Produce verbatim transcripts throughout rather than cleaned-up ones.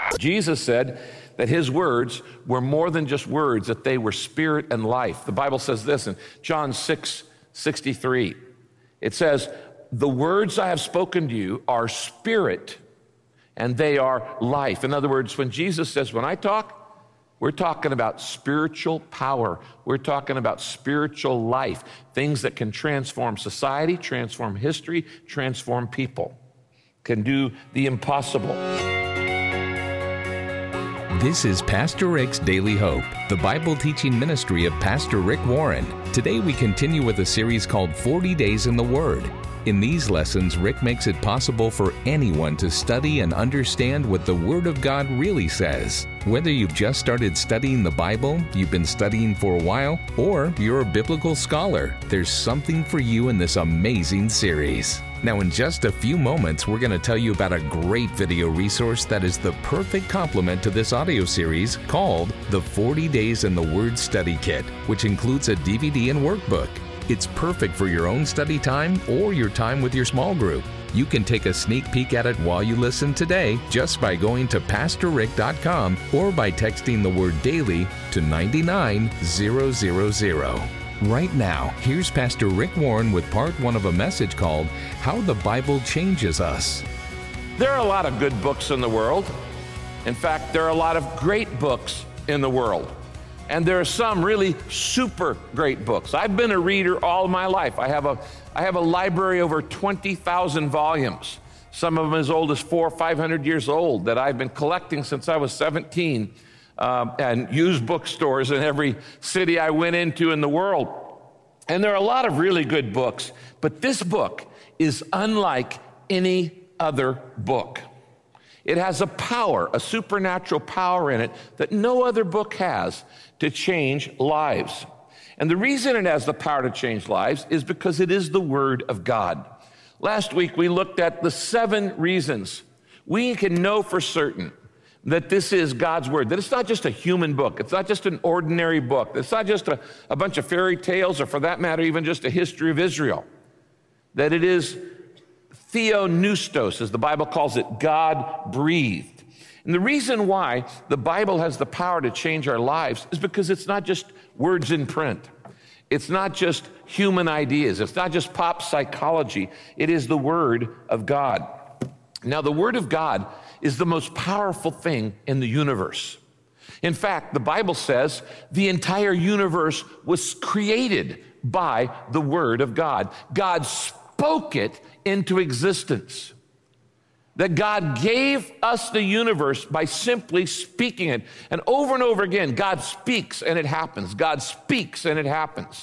Jesus said that his words were more than just words, that they were spirit and life. The Bible says this in John six sixty-three. It says, the words I have spoken to you are spirit and they are life. In other words, when Jesus says, when I talk, we're talking about spiritual power. We're talking about spiritual life, things that can transform society, transform history, transform people, can do the impossible. This is Pastor Rick's Daily Hope, the Bible teaching ministry of Pastor Rick Warren. Today we continue with a series called forty days in the Word. In these lessons, Rick makes it possible for anyone to study and understand what the Word of God really says. Whether you've just started studying the Bible, you've been studying for a while, or you're a biblical scholar, there's something for you in this amazing series. Now, in just a few moments, we're going to tell you about a great video resource that is the perfect complement to this audio series called the forty days in the Word Study Kit, which includes a D V D and workbook. It's perfect for your own study time or your time with your small group. You can take a sneak peek at it while you listen today just by going to pastor rick dot com or by texting the word daily to nine nine zero zero zero. Right now, here's Pastor Rick Warren with part one of a message called How the Bible Changes Us. There are a lot of good books in the world. In fact, there are a lot of great books in the world. And there are some really super great books. I've been a reader all my life. I have a, I have a library over twenty thousand volumes, some of them as old as four or five hundred years old, that I've been collecting since I was seventeen, um, and used bookstores in every city I went into in the world. And there are a lot of really good books, but this book is unlike any other book. It has a power, a supernatural power in it that no other book has to change lives. And the reason it has the power to change lives is because it is the Word of God. Last week, we looked at the seven reasons we can know for certain that this is God's Word, that it's not just a human book. It's not just an ordinary book. It's not just a, a bunch of fairy tales, or for that matter, even just a history of Israel. That it is theopneustos, as the Bible calls it, God-breathed. And the reason why the Bible has the power to change our lives is because it's not just words in print. It's not just human ideas. It's not just pop psychology. It is the Word of God. Now, the Word of God is the most powerful thing in the universe. In fact, the Bible says the entire universe was created by the Word of God. God spoke it into existence. That God gave us the universe by simply speaking it. And over and over again, God speaks and it happens. God speaks and it happens.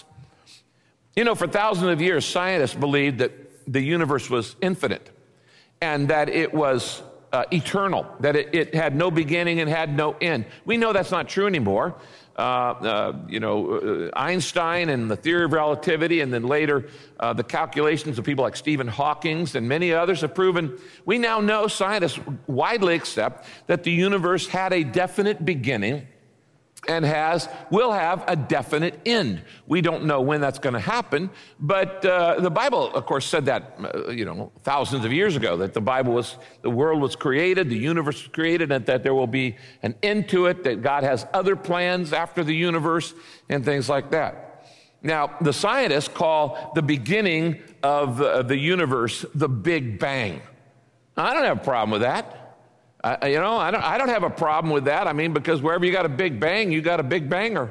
You know, for thousands of years, scientists believed that the universe was infinite and that it was uh, eternal, that it, it had no beginning and had no end. We know that's not true anymore. Uh, uh, you know, uh, Einstein and the theory of relativity, and then later uh, the calculations of people like Stephen Hawking and many others have proven, we now know, scientists widely accept, that the universe had a definite beginning and has, will have a definite end. We don't know when that's going to happen, but uh, the Bible, of course, said that, uh, you know, thousands of years ago, that the Bible was, the world was created, the universe was created, and that there will be an end to it, that God has other plans after the universe, and things like that. Now, the scientists call the beginning of uh, the universe the Big Bang. Now, I don't have a problem with that. I, you know, I don't, I don't have a problem with that. I mean, because wherever you got a big bang, you got a big banger.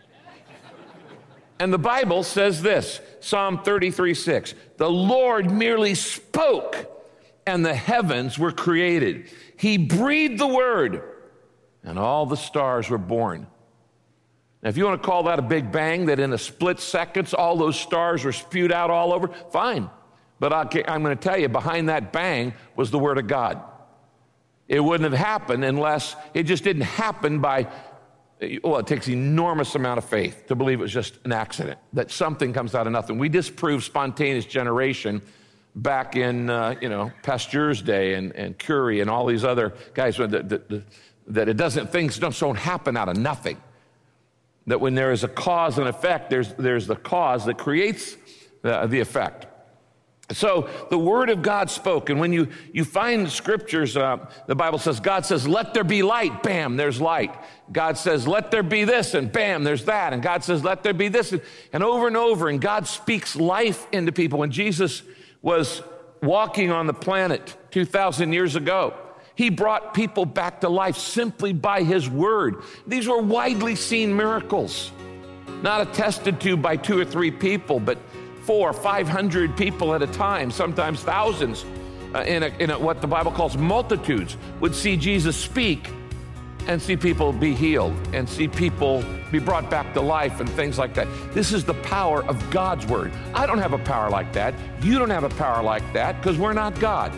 And the Bible says this, Psalm thirty-three six, the Lord merely spoke and the heavens were created. He breathed the word and all the stars were born. Now, if you want to call that a big bang, that in a split seconds, all those stars were spewed out all over, fine. But I'm going to tell you, behind that bang was the Word of God. It wouldn't have happened unless it just didn't happen by, well, it takes an enormous amount of faith to believe it was just an accident, that something comes out of nothing. We disproved spontaneous generation back in, uh, you know, Pasteur's day and, and Curie and all these other guys, that, that, that it doesn't, things don't, don't happen out of nothing. That when there is a cause and effect, there's, there's the cause that creates the, the effect. So the word of God spoke, and when you, you find scriptures, uh, the Bible says, God says, let there be light, bam, there's light. God says, let there be this, and bam, there's that. And God says, let there be this, and, and over and over, and God speaks life into people. When Jesus was walking on the planet two thousand years ago, he brought people back to life simply by his word. These were widely seen miracles, not attested to by two or three people, but four, five hundred people at a time, sometimes thousands, uh, in, a, in a, what the Bible calls multitudes, would see Jesus speak and see people be healed and see people be brought back to life and things like that. This is the power of God's word. I don't have a power like that. You don't have a power like that because we're not God.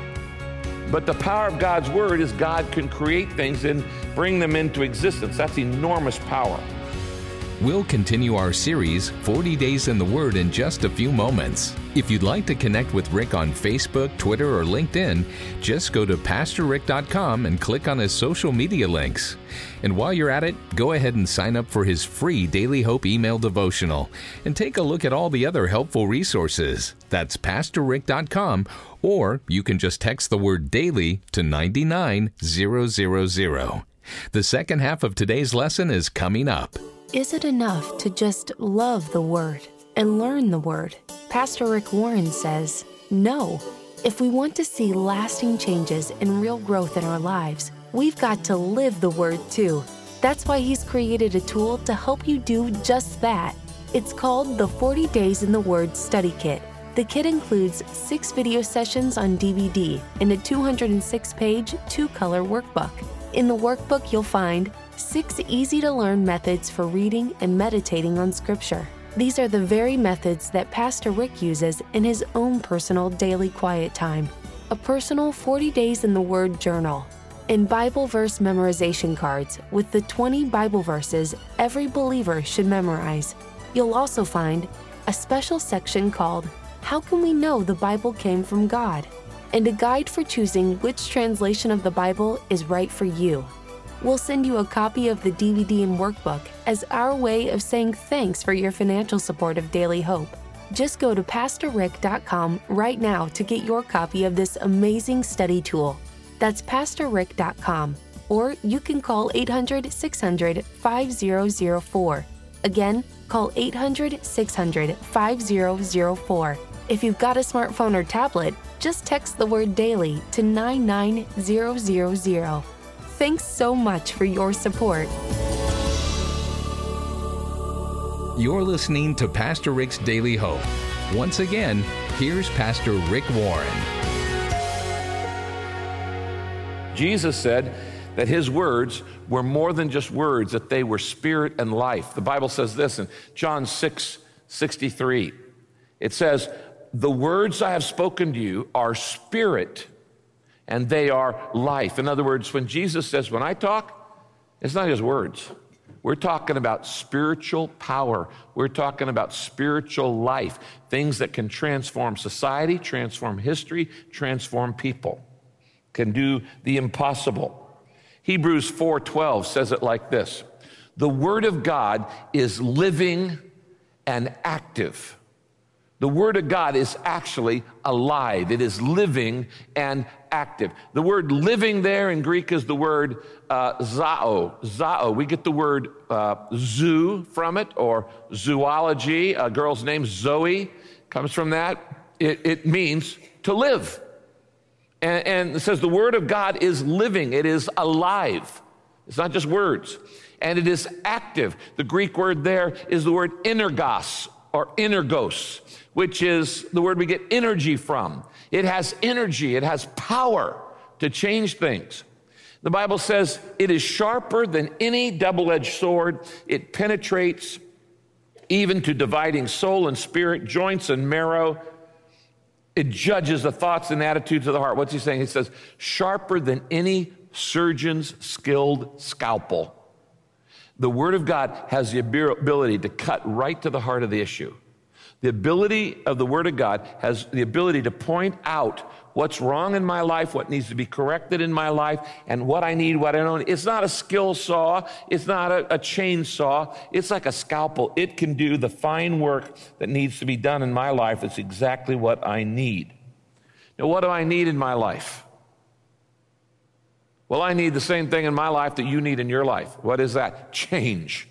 But the power of God's word is God can create things and bring them into existence. That's enormous power. We'll continue our series, forty days in the Word, in just a few moments. If you'd like to connect with Rick on Facebook, Twitter, or LinkedIn, just go to pastor rick dot com and click on his social media links. And while you're at it, go ahead and sign up for his free Daily Hope email devotional and take a look at all the other helpful resources. That's pastor rick dot com, or you can just text the word daily to nine nine zero zero zero. The second half of today's lesson is coming up. Is it enough to just love the Word and learn the Word? Pastor Rick Warren says, no. If we want to see lasting changes and real growth in our lives, we've got to live the Word too. That's why he's created a tool to help you do just that. It's called the forty days in the Word Study Kit. The kit includes six video sessions on D V D and a two hundred six page, two-color workbook. In the workbook, you'll find six easy-to-learn methods for reading and meditating on Scripture. These are the very methods that Pastor Rick uses in his own personal daily quiet time. A personal forty days in the Word journal, and Bible verse memorization cards with the twenty Bible verses every believer should memorize. You'll also find a special section called How Can We Know the Bible Came from God? And a guide for choosing which translation of the Bible is right for you. We'll send you a copy of the D V D and workbook as our way of saying thanks for your financial support of Daily Hope. Just go to pastor rick dot com right now to get your copy of this amazing study tool. That's pastor rick dot com, or you can call eight hundred, six hundred, five zero zero four. Again, call eight hundred, six hundred, five zero zero four. If you've got a smartphone or tablet, just text the word daily to nine nine zero zero zero. Thanks so much for your support. You're listening to Pastor Rick's Daily Hope. Once again, here's Pastor Rick Warren. Jesus said that his words were more than just words, that they were spirit and life. The Bible says this in John six sixty-three. It says, the words I have spoken to you are spirit and they are life. In other words, when Jesus says, when I talk, it's not his words. We're talking about spiritual power. We're talking about spiritual life, things that can transform society, transform history, transform people, can do the impossible. Hebrews four twelve says it like this: the Word of God is living and active. The Word of God is actually alive. It is living and active. The word living there in Greek is the word uh, zao. Zao. We get the word uh, zoo from it, or zoology. A girl's name, Zoe, comes from that. It, it means to live. And, and it says the Word of God is living. It is alive. It's not just words. And it is active. The Greek word there is the word energos, or energos, which is the word we get energy from. It has energy, it has power to change things. The Bible says it is sharper than any double-edged sword. It penetrates even to dividing soul and spirit, joints and marrow. It judges the thoughts and attitudes of the heart. What's he saying? He says, sharper than any surgeon's skilled scalpel. The Word of God has the ability to cut right to the heart of the issue. The ability of the Word of God has the ability to point out what's wrong in my life, what needs to be corrected in my life, and what I need, what I don't. It's not a skill saw. It's not a, a chainsaw. It's like a scalpel. It can do the fine work that needs to be done in my life. It's exactly what I need. Now, what do I need in my life? Well, I need the same thing in my life that you need in your life. What is that? Change.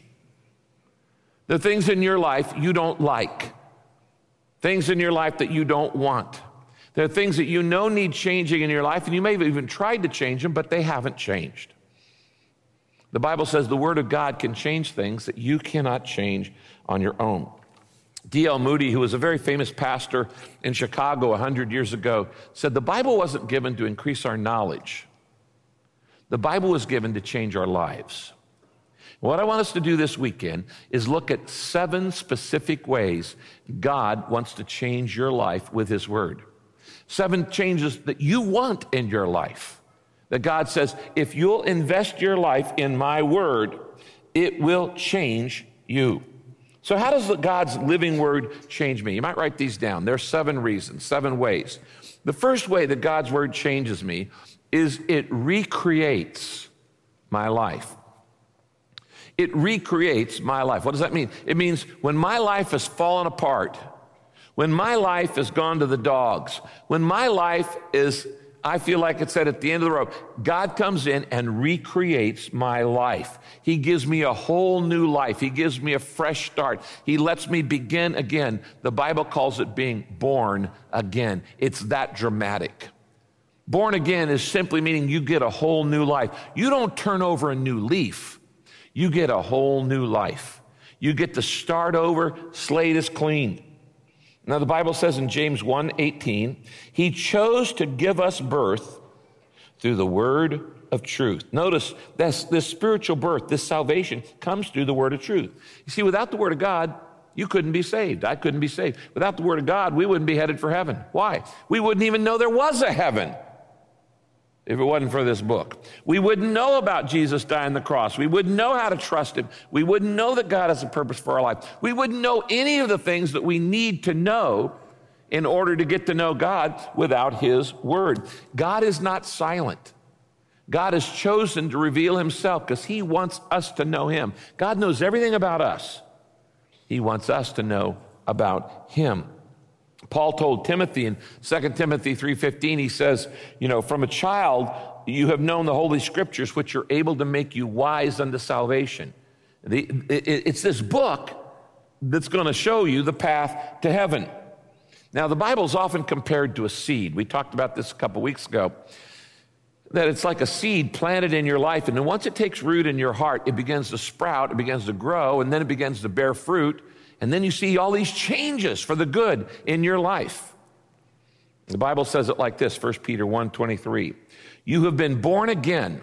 The things in your life you don't like. Things in your life that you don't want. There are things that you know need changing in your life, and you may have even tried to change them, but they haven't changed. The Bible says the Word of God can change things that you cannot change on your own. D L Moody, who was a very famous pastor in Chicago one hundred years ago, said the Bible wasn't given to increase our knowledge. The Bible was given to change our lives. What I want us to do this weekend is look at seven specific ways God wants to change your life with His Word. Seven changes that you want in your life. That God says, if you'll invest your life in my Word, it will change you. So how does God's living Word change me? You might write these down. There are seven reasons, seven ways. The first way that God's Word changes me is it recreates my life. It recreates my life. What does that mean? It means when my life has fallen apart, when my life has gone to the dogs, when my life is, I feel like it's at the end of the road, God comes in and recreates my life. He gives me a whole new life. He gives me a fresh start. He lets me begin again. The Bible calls it being born again. It's that dramatic. Born again is simply meaning you get a whole new life. You don't turn over a new leaf. You get a whole new life. You get to start over, slate is clean. Now the Bible says in James one eighteen, He chose to give us birth through the word of truth. Notice this, this spiritual birth, this salvation comes through the word of truth. You see, without the word of God, you couldn't be saved. I couldn't be saved. Without the word of God, we wouldn't be headed for heaven. Why? We wouldn't even know there was a heaven if it wasn't for this book. We wouldn't know about Jesus dying on the cross. We wouldn't know how to trust Him. We wouldn't know that God has a purpose for our life. We wouldn't know any of the things that we need to know in order to get to know God without His word. God is not silent. God has chosen to reveal Himself because He wants us to know Him. God knows everything about us. He wants us to know about Him. Paul told Timothy in Second Timothy three fifteen, he says, you know, from a child you have known the Holy Scriptures, which are able to make you wise unto salvation. The, it, it's this book that's going to show you the path to heaven. Now, the Bible is often compared to a seed. We talked about this a couple weeks ago, that it's like a seed planted in your life, and then once it takes root in your heart, it begins to sprout, it begins to grow, and then it begins to bear fruit. And then you see all these changes for the good in your life. The Bible says it like this, First Peter one twenty-three. You have been born again,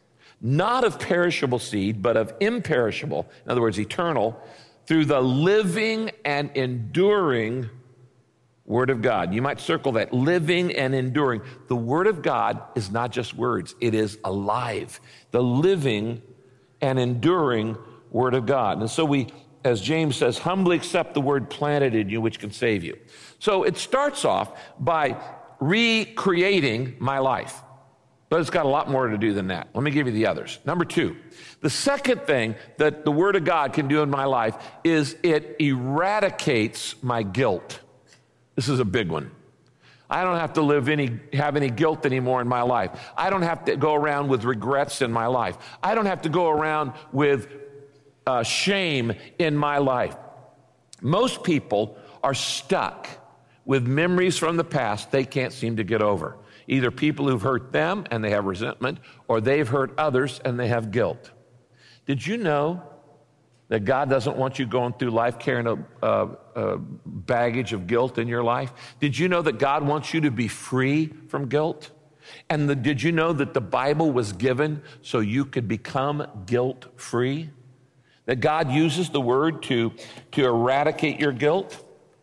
not of perishable seed, but of imperishable, in other words, eternal, through the living and enduring Word of God. You might circle that, living and enduring. The Word of God is not just words, it is alive. The living and enduring Word of God. And so we, as James says, humbly accept the word planted in you, which can save you. So it starts off by recreating my life. But it's got a lot more to do than that. Let me give you the others. Number two, the second thing that the Word of God can do in my life is it eradicates my guilt. This is a big one. I don't have to live any, have any guilt anymore in my life. I don't have to go around with regrets in my life. I don't have to go around with Uh, shame in my life. Most people are stuck with memories from the past they can't seem to get over. Either people who've hurt them and they have resentment, or they've hurt others and they have guilt. Did you know that God doesn't want you going through life carrying a, a, a baggage of guilt in your life? Did you know that God wants you to be free from guilt? And the, did you know that the Bible was given so you could become guilt-free? That God uses the word to, to eradicate your guilt?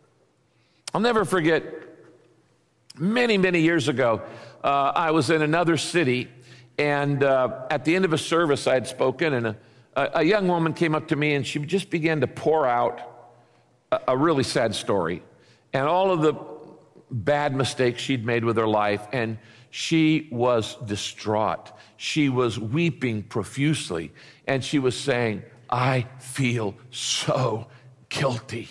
I'll never forget, many, many years ago, uh, I was in another city, and uh, at the end of a service I had spoken, and a, a young woman came up to me, and she just began to pour out a, a really sad story. And all of the bad mistakes she'd made with her life, and she was distraught. She was weeping profusely, and she was saying, I feel so guilty.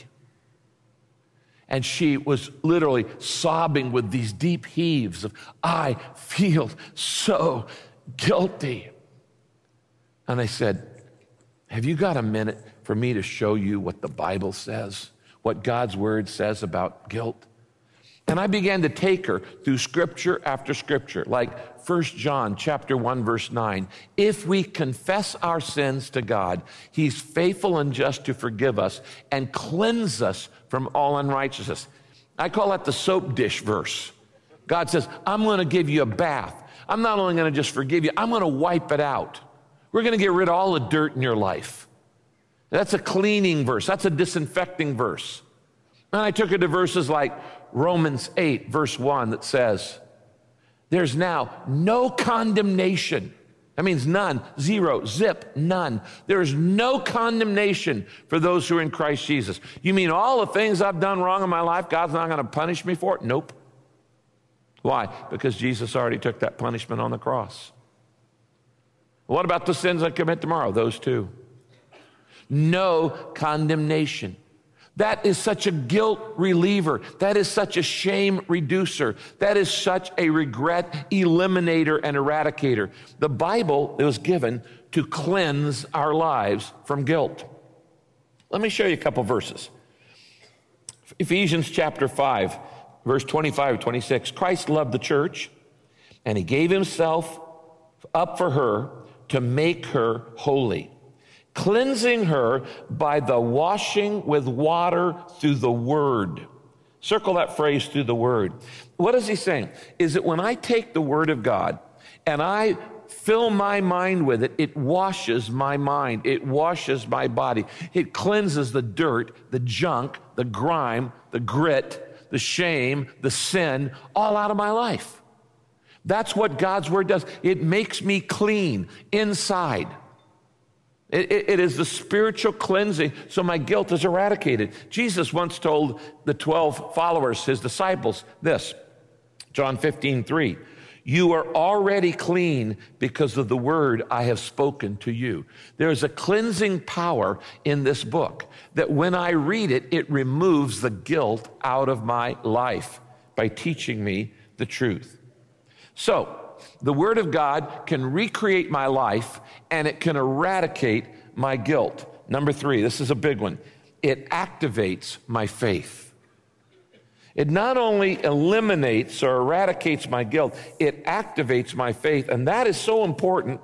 And she was literally sobbing with these deep heaves of, I feel so guilty. And I said, have you got a minute for me to show you what the Bible says, what God's word says about guilt? And I began to take her through scripture after scripture, like First John chapter one, verse nine. If we confess our sins to God, he's faithful and just to forgive us and cleanse us from all unrighteousness. I call that the soap dish verse. God says, I'm going to give you a bath. I'm not only going to just forgive you, I'm going to wipe it out. We're going to get rid of all the dirt in your life. That's a cleaning verse. That's a disinfecting verse. And I took it to verses like Romans eight, verse one, that says, there's now no condemnation. That means none, zero, zip, none. There is no condemnation for those who are in Christ Jesus. You mean all the things I've done wrong in my life, God's not going to punish me for it? Nope. Why? Because Jesus already took that punishment on the cross. What about the sins I commit tomorrow? Those too. No condemnation. That is such a guilt reliever. That is such a shame reducer. That is such a regret eliminator and eradicator. The Bible was given to cleanse our lives from guilt. Let me show you a couple verses. Ephesians chapter five, verse twenty-five, twenty-six. Christ loved the church, and he gave himself up for her to make her holy, cleansing her by the washing with water through the word. Circle that phrase, through the word. What is he saying? Is that when I take the word of God and I fill my mind with it, it washes my mind. It washes my body. It cleanses the dirt, the junk, the grime, the grit, the shame, the sin, all out of my life. That's what God's word does. It makes me clean inside. It, it, it is the spiritual cleansing, so my guilt is eradicated. Jesus once told the twelve followers, his disciples, this, John fifteen, three, you are already clean because of the word I have spoken to you. There is a cleansing power in this book that when I read it, it removes the guilt out of my life by teaching me the truth. So, the Word of God can recreate my life, and it can eradicate my guilt. Number three, this is a big one. It activates my faith. It not only eliminates or eradicates my guilt, it activates my faith. And that is so important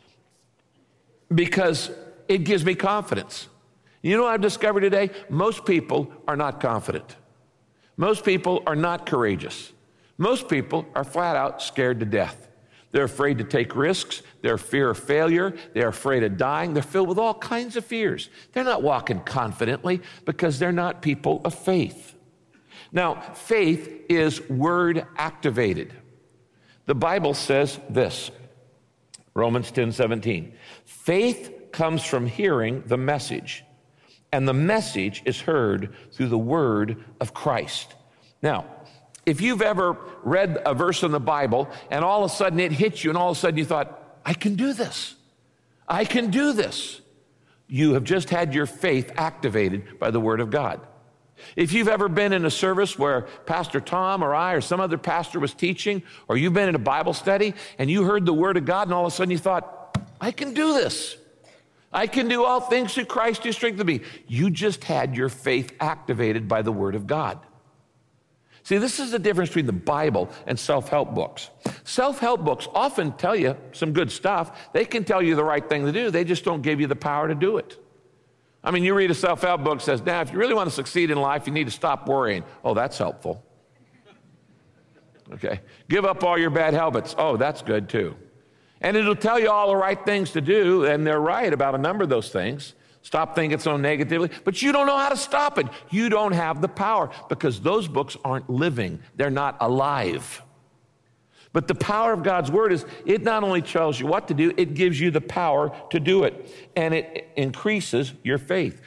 because it gives me confidence. You know what I've discovered today? Most people are not confident. Most people are not courageous. Most people are flat out scared to death. They're afraid to take risks. They're fear of failure. They're afraid of dying. They're filled with all kinds of fears. They're not walking confidently because they're not people of faith. Now, faith is word activated. The Bible says this, Romans ten, seventeen. Faith comes from hearing the message, and the message is heard through the word of Christ. Now, if you've ever read a verse in the Bible and all of a sudden it hits you and all of a sudden you thought, I can do this. I can do this. You have just had your faith activated by the Word of God. If you've ever been in a service where Pastor Tom or I or some other pastor was teaching, or you've been in a Bible study and you heard the Word of God and all of a sudden you thought, I can do this. I can do all things through Christ who strengthens me. You just had your faith activated by the Word of God. See, this is the difference between the Bible and self-help books. Self-help books often tell you some good stuff. They can tell you the right thing to do. They just don't give you the power to do it. I mean, you read a self-help book that says, now, if you really want to succeed in life, you need to stop worrying. Oh, that's helpful. Okay. Give up all your bad habits. Oh, that's good too. And it'll tell you all the right things to do, and they're right about a number of those things. Stop thinking so negatively, but you don't know how to stop it. You don't have the power because those books aren't living. They're not alive. But the power of God's word is it not only tells you what to do, it gives you the power to do it, and it increases your faith.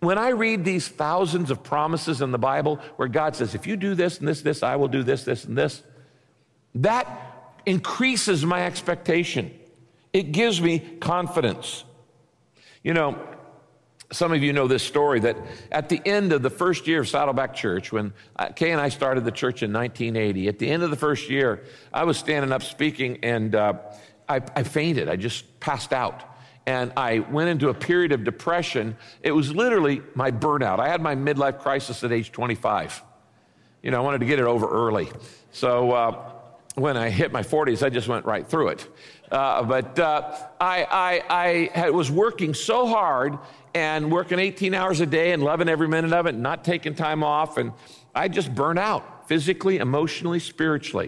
when I read these thousands of promises in the Bible where God says, if you do this and this, this, I will do this, this, and this, that increases my expectation. It gives me confidence. You know, some of you know this story that at the end of the first year of Saddleback Church, when Kay and I started the church in nineteen eighty, at the end of the first year, I was standing up speaking and uh, I, I fainted. I just passed out. And I went into a period of depression. It was literally my burnout. I had my midlife crisis at age twenty-five. You know, I wanted to get it over early. So uh, when I hit my forties, I just went right through it. Uh, but uh, I, I, I had, was working so hard and working eighteen hours a day and loving every minute of it, and not taking time off. And I just burned out physically, emotionally, spiritually.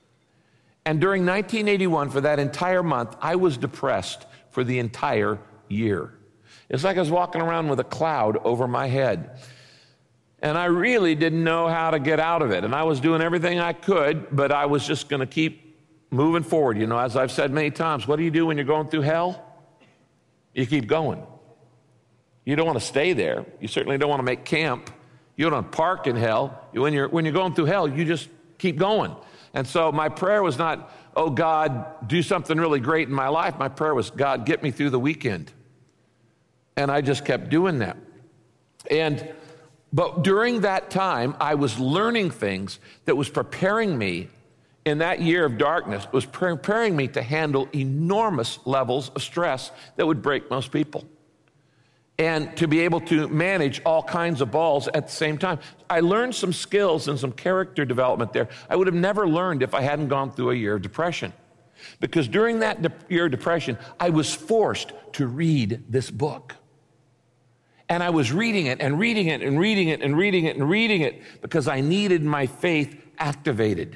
And during nineteen eighty-one, for that entire month, I was depressed for the entire year. It's like I was walking around with a cloud over my head. And I really didn't know how to get out of it. And I was doing everything I could, but I was just going to keep moving forward. You know, as I've said many times, what do you do when you're going through hell? You keep going. You don't want to stay there. You certainly don't want to make camp. You don't want to park in hell. When you're, when you're going through hell, you just keep going. And so my prayer was not, oh, God, do something really great in my life. My prayer was, God, get me through the weekend. And I just kept doing that. And, but during that time, I was learning things that was preparing me in that year of darkness, was preparing me to handle enormous levels of stress that would break most people. And to be able to manage all kinds of balls at the same time. I learned some skills and some character development there I would have never learned if I hadn't gone through a year of depression. Because during that de- year of depression, I was forced to read this book. And I was reading it and reading it and reading it and reading it and reading it because I needed my faith activated.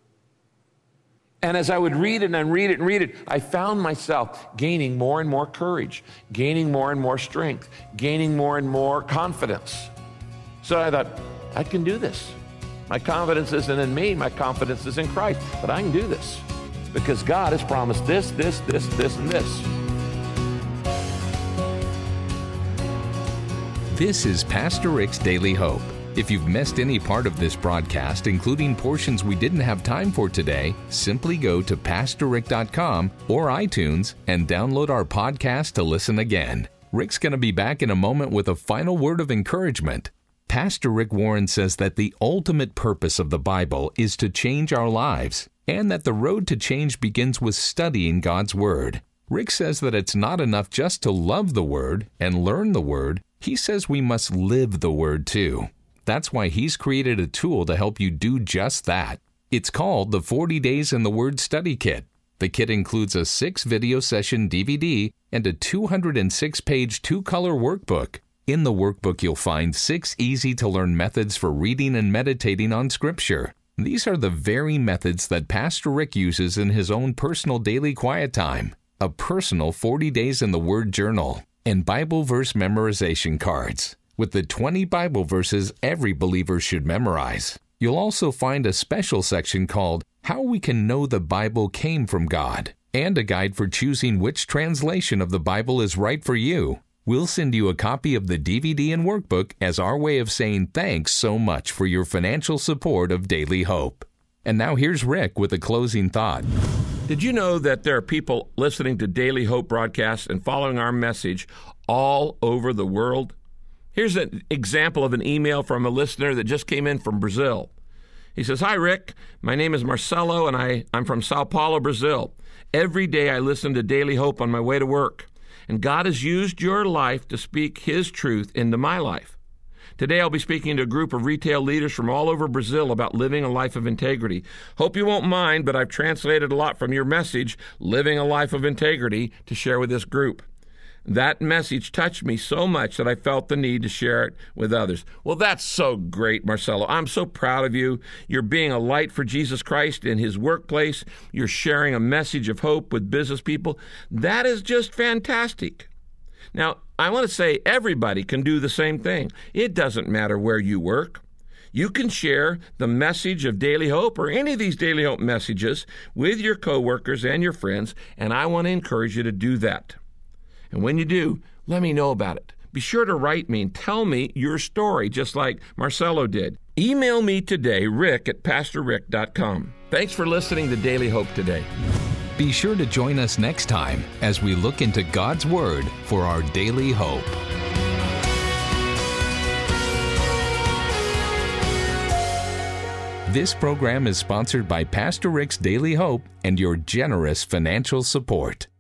And as I would read it and read it and read it, I found myself gaining more and more courage, gaining more and more strength, gaining more and more confidence. So I thought, I can do this. My confidence isn't in me, my confidence is in Christ, but I can do this because God has promised this, this, this, this, and this. This is Pastor Rick's Daily Hope. If you've missed any part of this broadcast, including portions we didn't have time for today, simply go to pastor rick dot com or iTunes and download our podcast to listen again. Rick's going to be back in a moment with a final word of encouragement. Pastor Rick Warren says that the ultimate purpose of the Bible is to change our lives, and that the road to change begins with studying God's Word. Rick says that it's not enough just to love the Word and learn the Word. He says we must live the Word too. That's why he's created a tool to help you do just that. It's called the forty days in the Word Study Kit. The kit includes a six-video session D V D and a two hundred six page two-color workbook. In the workbook, you'll find six easy-to-learn methods for reading and meditating on Scripture. These are the very methods that Pastor Rick uses in his own personal daily quiet time, a personal forty days in the Word journal, and Bible verse memorization cards, with the twenty Bible verses every believer should memorize. You'll also find a special section called How We Can Know the Bible Came from God, and a guide for choosing which translation of the Bible is right for you. We'll send you a copy of the D V D and workbook as our way of saying thanks so much for your financial support of Daily Hope. And now here's Rick with a closing thought. Did you know that there are people listening to Daily Hope broadcasts and following our message all over the world? Here's an example of an email from a listener that just came in from Brazil. He says, "Hi, Rick. My name is Marcelo, and I, I'm from Sao Paulo, Brazil. Every day I listen to Daily Hope on my way to work, and God has used your life to speak His truth into my life. Today I'll be speaking to a group of retail leaders from all over Brazil about living a life of integrity. Hope you won't mind, but I've translated a lot from your message, Living a Life of Integrity, to share with this group. That message touched me so much that I felt the need to share it with others." Well, that's so great, Marcelo. I'm so proud of you. You're being a light for Jesus Christ in His workplace. You're sharing a message of hope with business people. That is just fantastic. Now, I want to say everybody can do the same thing. It doesn't matter where you work. You can share the message of Daily Hope or any of these Daily Hope messages with your coworkers and your friends, and I want to encourage you to do that. And when you do, let me know about it. be sure to write me and tell me your story, just like Marcelo did. Email me today, Rick at pastor rick dot com. Thanks for listening to Daily Hope today. Be sure to join us next time as we look into God's Word for our daily hope. This program is sponsored by Pastor Rick's Daily Hope and your generous financial support.